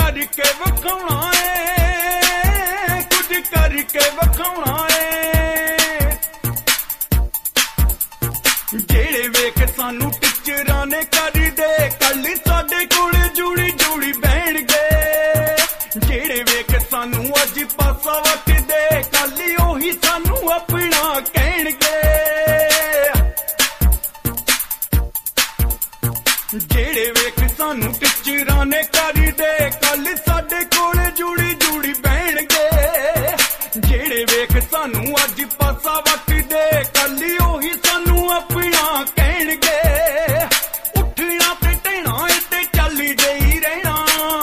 करके विखाउणा है, कुछ करके विखाउणा है। जेड़े वेख सानू टिचरां ने कर दे कल साडे कोल जुड़ी जुड़ी बहण गए। जेड़े वेख सानू अज पासा वट दे कल ओही सानू अपना कहणगे। जेड़े वेख सानू टिचरां ने कर दे कल साडे कोल जुड़ी जुड़ी बहण गए। जेड़े वेख सानू अज पासा वट दे कल ओही सानू अपना कहणगे। उठना ते टहना ते चल देई रहना,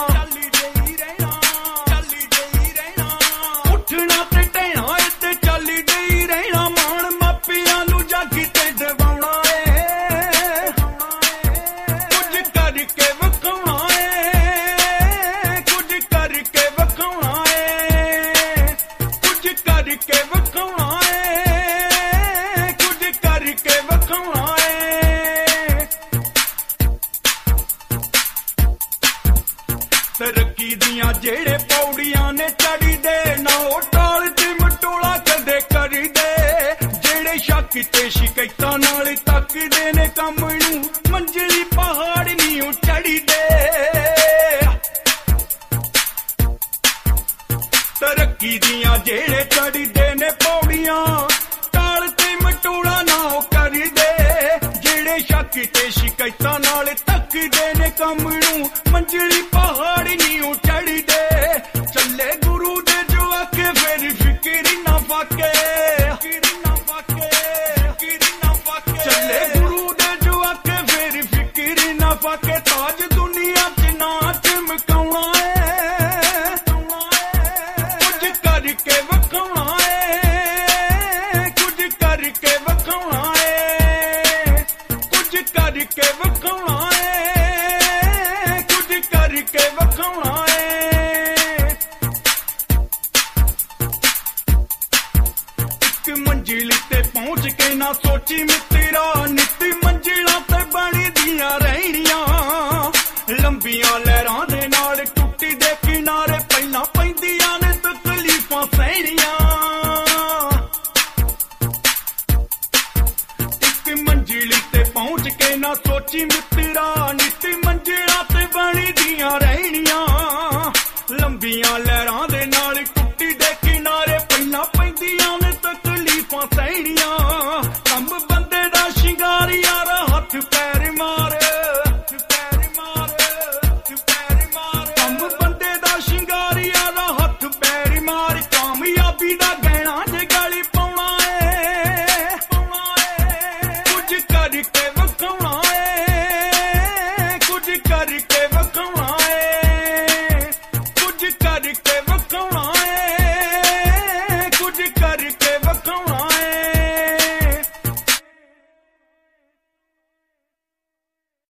उठना ते टहना ते चल देई रहना। मान मापियां नू जग ते दवाउणा है, कुछ करके विखाउणा है, कुछ करके विखाउणा है, कुछ करके विखाउणा है, कुछ करके विखाउणा है। तरक्की दियां जेड़े पौड़ियां ने चढ़ी दे ना ओ टाल ते मटोला कदे करी दे। जेड़े शक ते शिकायतां नाल तकदे ने कम नू मंजिली पहाड़ नी ओ चढ़ी दे। तरक्की दियां जेड़े चढ़ी दे ने पौड़ियां टाल ते मटोला ना ओ करी दे। जेड़े शक ते शिकायतां नाल तकदे ने कम नू मंजिली पहाड़ नी ओ चढ़ी दे। चले गुरु दे जो आके फिर फिक्र ना फाके, चले गुरु दे जो आके फिर फिक्र ना फाके। ताज दुनिया च ना चमकाउणा है, कुछ करके विखाउणा है, कुछ करके विखाउणा है, कुछ करके विखाउणा है, कुछ करके विखाउणा है। एक मंजिल ते पहुंच के ना सोची मित्रा नित मंजिलां ते बनी दियां रहणियां। लंबियां लहरां दे नाल टुट्टी दे किनारे पहलां पैंदियां ने तकलीफां सहणियां। एक मंजिल ते पहुंच के ना सोची मित्रा नित मंजिलां ते बनी दियां रहणियां। लंबियां लहरां दे नाल टुट्टी दे किनारे पहलां पैंदियां ने तकलीफां सहणियां। कम बंदे दा शिंगार यार हथ पैर मार, कम बंदे दा शिंगार यार हथ पैर मार। कामयाबी दा गहना जे गली पाउणा है, कुछ करके विखाउणा है, कुछ करके